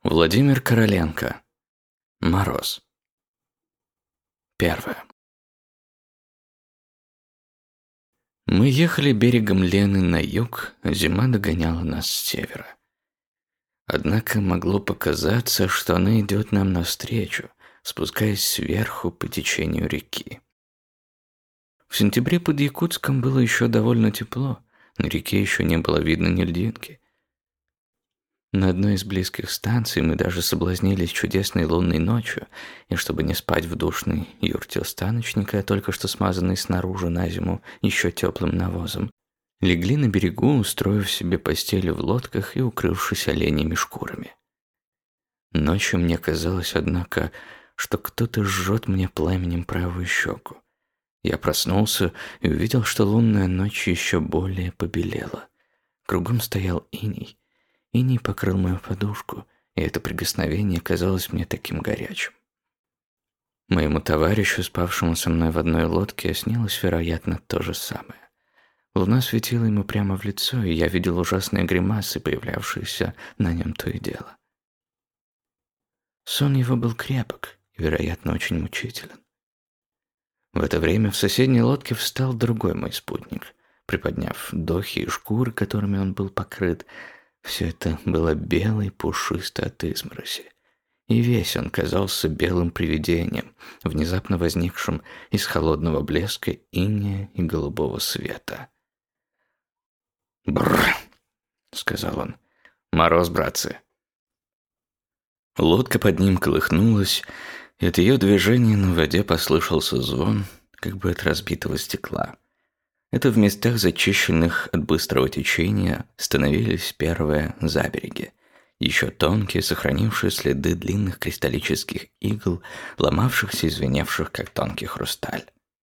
Владимир Короленко. Мороз. Первое. Мы ехали берегом Лены на юг, а зима догоняла нас с севера. Однако могло показаться, что она идет нам навстречу, спускаясь сверху по течению реки. В сентябре под Якутском было еще довольно тепло, на реке еще не было видно ни льдинки. На одной из близких станций мы даже соблазнились чудесной лунной ночью, и чтобы не спать в душной юрте у станочника, только что смазанной снаружи на зиму еще теплым навозом, легли на берегу, устроив себе постели в лодках и укрывшись оленями шкурами. Ночью мне казалось, однако, что кто-то жжет мне пламенем правую щеку. Я проснулся и увидел, что лунная ночь еще более побелела. Кругом стоял иней. Иней покрыл мою подушку, и это прикосновение казалось мне таким горячим. Моему товарищу, спавшему со мной в одной лодке, снилось, вероятно, то же самое. Луна светила ему прямо в лицо, и я видел ужасные гримасы, появлявшиеся на нем то и дело. Сон его был крепок и, вероятно, очень мучителен. В это время в соседней лодке встал другой мой спутник, приподняв дохи и шкуры, которыми он был покрыт. Все это было бело и пушисто от измороси, и весь он казался белым привидением, внезапно возникшим из холодного блеска инея и голубого света. «Бррр!» — сказал он. «Мороз, братцы!» Лодка под ним колыхнулась, и от ее движения на воде послышался звон, как бы от разбитого стекла. Это в местах, зачищенных от быстрого течения, становились первые забереги, еще тонкие, сохранившие следы длинных кристаллических игл, ломавшихся и звеневших, как тонкий хрусталь.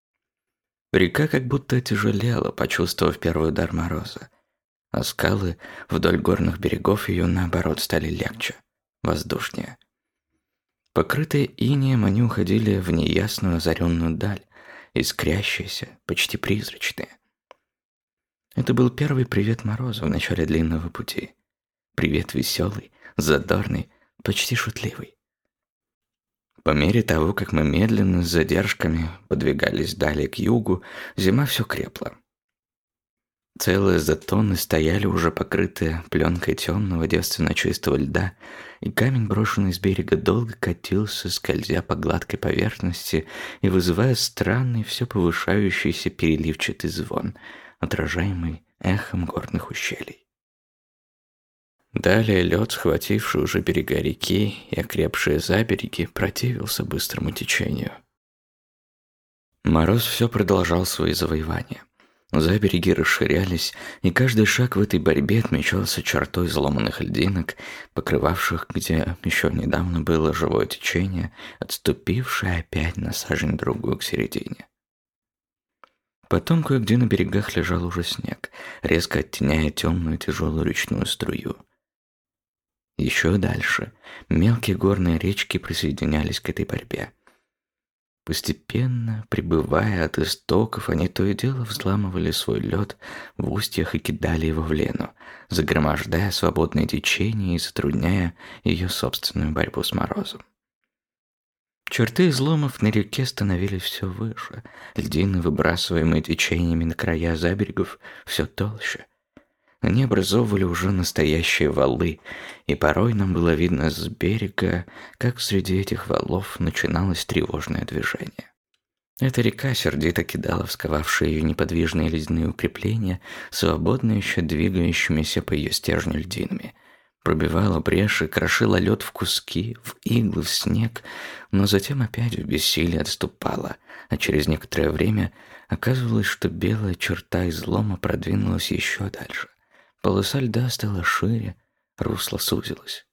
Река как будто тяжелела, почувствовав первый удар мороза, а скалы вдоль горных берегов ее, наоборот, стали легче, воздушнее. Покрытые инеем, они уходили в неясную озаренную даль, искрящиеся, почти призрачные. Это был первый привет мороза в начале длинного пути. Привет веселый, задорный, почти шутливый. По мере того, как мы медленно, с задержками, подвигались далее к югу, зима все крепла. Целые затоны стояли уже покрытые пленкой темного, девственно чистого льда, и камень, брошенный с берега, долго катился, скользя по гладкой поверхности и вызывая странный, все повышающийся переливчатый звон, отражаемый эхом горных ущелий. Далее лед, схвативший уже берега реки и окрепшие забереги, противился быстрому течению. Мороз все продолжал свои завоевания. Забереги расширялись, и каждый шаг в этой борьбе отмечался чертой изломанных льдинок, покрывавших, где еще недавно было живое течение, отступившее опять на сажень-другую к середине. Потом кое-где на берегах лежал уже снег, резко оттеняя темную тяжелую речную струю. Еще дальше мелкие горные речки присоединялись к этой борьбе. Постепенно, прибывая от истоков, они то и дело взламывали свой лед в устьях и кидали его в Лену, загромождая свободное течение и затрудняя ее собственную борьбу с морозом. Черты изломов на реке становились все выше, льдины, выбрасываемые течениями на края заберегов, все толще. Они образовывали уже настоящие валы, и порой нам было видно с берега, как среди этих валов начиналось тревожное движение. Эта река сердито кидала в сковавшие ее неподвижные ледяные укрепления, свободно еще двигающимися по ее стержню льдинами, пробивала бреши, крошила лед в куски, в иглы, в снег, но затем опять в бессилии отступала, а через некоторое время оказывалось, что белая черта излома продвинулась еще дальше. Полоса льда стала шире, русло сузилось.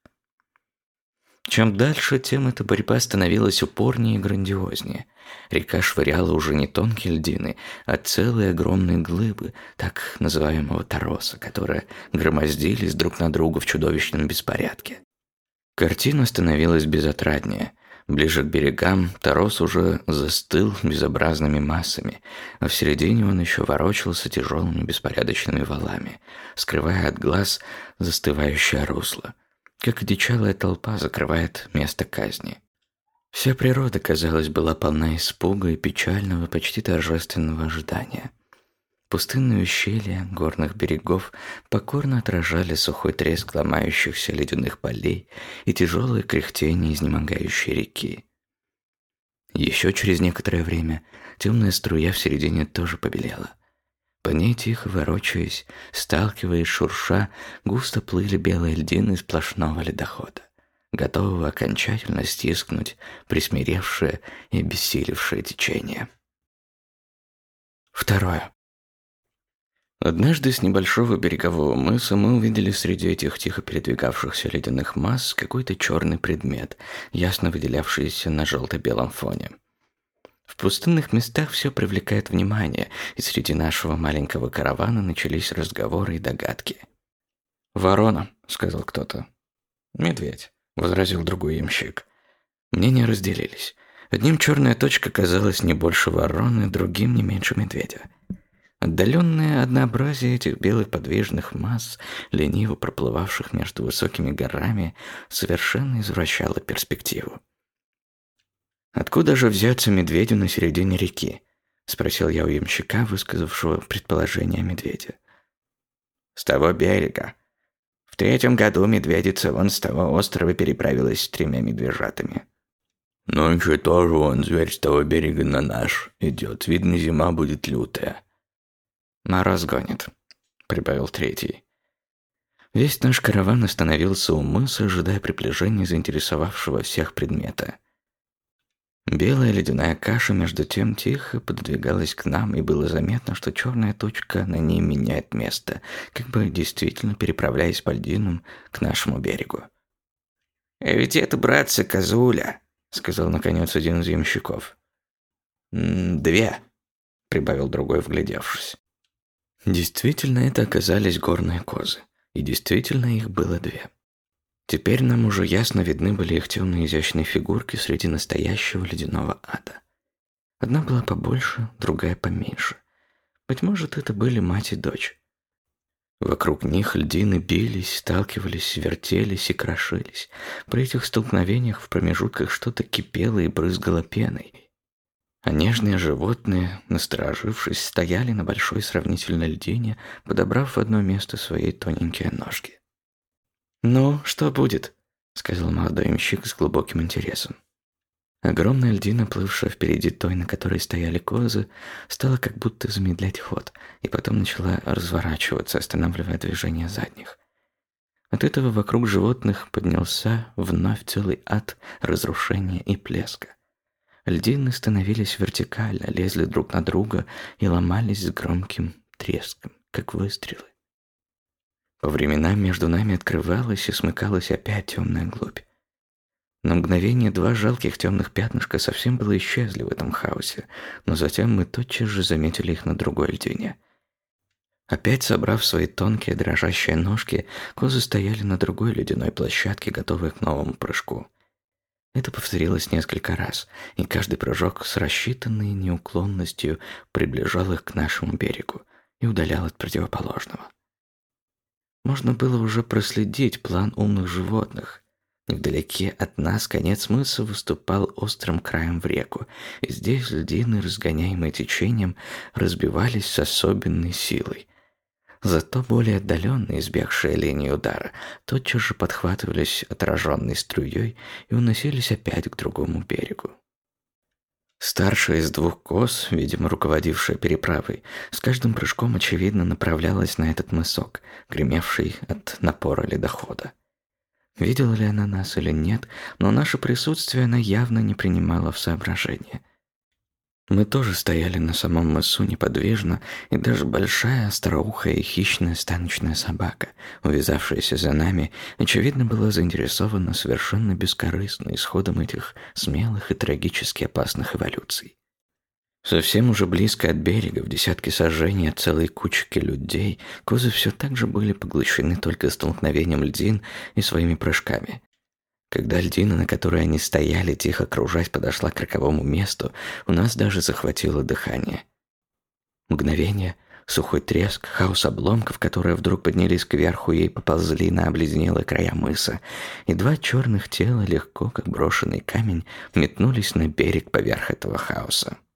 Чем дальше, тем эта борьба становилась упорнее и грандиознее. Река швыряла уже не тонкие льдины, а целые огромные глыбы, так называемого тороса, которые громоздились друг на друга в чудовищном беспорядке. Картина становилась безотраднее. Ближе к берегам торос уже застыл безобразными массами, а в середине он еще ворочался тяжелыми беспорядочными валами, скрывая от глаз застывающее русло. как одичалая толпа закрывает место казни. Вся природа, казалось, была полна испуга и печального, почти торжественного ожидания. Пустынные ущелья горных берегов покорно отражали сухой треск ломающихся ледяных полей и тяжелое кряхтение изнемогающей реки. Еще через некоторое время темная струя в середине тоже побелела. По ней, тихо ворочаясь, сталкиваясь, шурша, густо плыли белые льдины сплошного ледохода, готового окончательно стискнуть присмиревшее и обессилевшее течение. Второе. Однажды с небольшого берегового мыса мы увидели среди этих тихо передвигавшихся ледяных масс какой-то черный предмет, ясно выделявшийся на желто-белом фоне. В пустынных местах все привлекает внимание, и среди нашего маленького каравана начались разговоры и догадки. «Ворона», — сказал кто-то. «Медведь», — возразил другой ямщик. Мнения разделились. Одним черная точка казалась не больше вороны, другим не меньше медведя. Отдаленное однообразие этих белых подвижных масс, лениво проплывавших между высокими горами, совершенно извращало перспективу. «Откуда же взяться медведю на середине реки?» — спросил я у ямщика, высказавшего предположение о медведе. «С того берега. В 3-м году медведица вон с того острова переправилась с 3 медвежатами». «Нынче тоже вон зверь с того берега на наш идет. Видно, зима будет лютая». «Мороз гонит», — прибавил третий. Весь наш караван остановился у мыса, ожидая приближения заинтересовавшего всех предмета. Белая ледяная каша между тем тихо пододвигалась к нам, и было заметно, что черная точка на ней меняет место, как бы действительно переправляясь по льдинам к нашему берегу. «Ведь это, братцы, козуля», — сказал наконец один из ямщиков. «2», — прибавил другой, вглядевшись. Действительно, это оказались горные козы, и действительно их было 2. Теперь нам уже ясно видны были их темные изящные фигурки среди настоящего ледяного ада. Одна была побольше, другая поменьше. Быть может, это были мать и дочь. Вокруг них льдины бились, сталкивались, вертелись и крошились. При этих столкновениях в промежутках что-то кипело и брызгало пеной. А нежные животные, насторожившись, стояли на большой сравнительной льдине, подобрав в одно место свои тоненькие ножки. «Ну, что будет?» — сказал молодой ямщик с глубоким интересом. Огромная льдина, плывшая впереди той, на которой стояли козы, стала как будто замедлять ход, и потом начала разворачиваться, останавливая движение задних. От этого вокруг животных поднялся вновь целый ад разрушения и плеска. Льдины становились вертикально, лезли друг на друга и ломались с громким треском, как выстрелы. По временам между нами открывалась и смыкалась опять темная глубь. На мгновение 2 жалких темных пятнышка совсем было исчезли в этом хаосе, но затем мы тотчас же заметили их на другой льдине. Опять собрав свои тонкие дрожащие ножки, козы стояли на другой ледяной площадке, готовые к новому прыжку. Это повторилось несколько раз, и каждый прыжок с рассчитанной неуклонностью приближал их к нашему берегу и удалял от противоположного. Можно было уже проследить план умных животных. Невдалеке от нас конец мыса выступал острым краем в реку, и здесь льдины, разгоняемые течением, разбивались с особенной силой. Зато более отдаленные, избегшие линии удара, тотчас же подхватывались отраженной струей и уносились опять к другому берегу. Старшая из 2 коз, видимо, руководившая переправой, с каждым прыжком, очевидно, направлялась на этот мысок, гремевший от напора ледохода. Видела ли она нас или нет, но наше присутствие она явно не принимала в соображение. Мы тоже стояли на самом мысу неподвижно, и даже большая, остроухая и хищная станочная собака, увязавшаяся за нами, очевидно, была заинтересована совершенно бескорыстно исходом этих смелых и трагически опасных эволюций. Совсем уже близко от берега, в десятки саженей от целой кучки людей, козы все так же были поглощены только столкновением льдин и своими прыжками. Когда льдина, на которой они стояли, тихо кружась, подошла к роковому месту, у нас даже захватило дыхание. Мгновение, Сухой треск, хаос обломков, которые вдруг поднялись кверху и поползли на обледенелые края мыса, и два черных тела, легко, как брошенный камень, метнулись на берег поверх этого хаоса.